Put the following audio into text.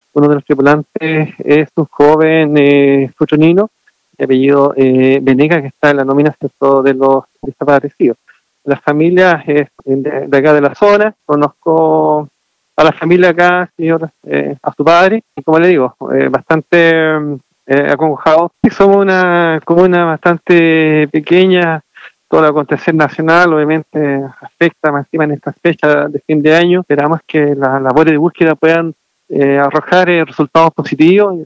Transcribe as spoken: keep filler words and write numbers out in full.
uno de los tripulantes es un joven eh, futronino de apellido eh, Venega, que está en la nómina ¿cierto? de los desaparecidos. La familia es de, de acá de la zona, conozco a la familia acá, señor, eh, a su padre, y como le digo, eh, bastante eh, acongojado. Somos una comuna bastante pequeña, todo el acontecer nacional obviamente afecta más encima en esta fecha de fin de año. Esperamos que las labores de búsqueda puedan eh, arrojar eh, resultados positivos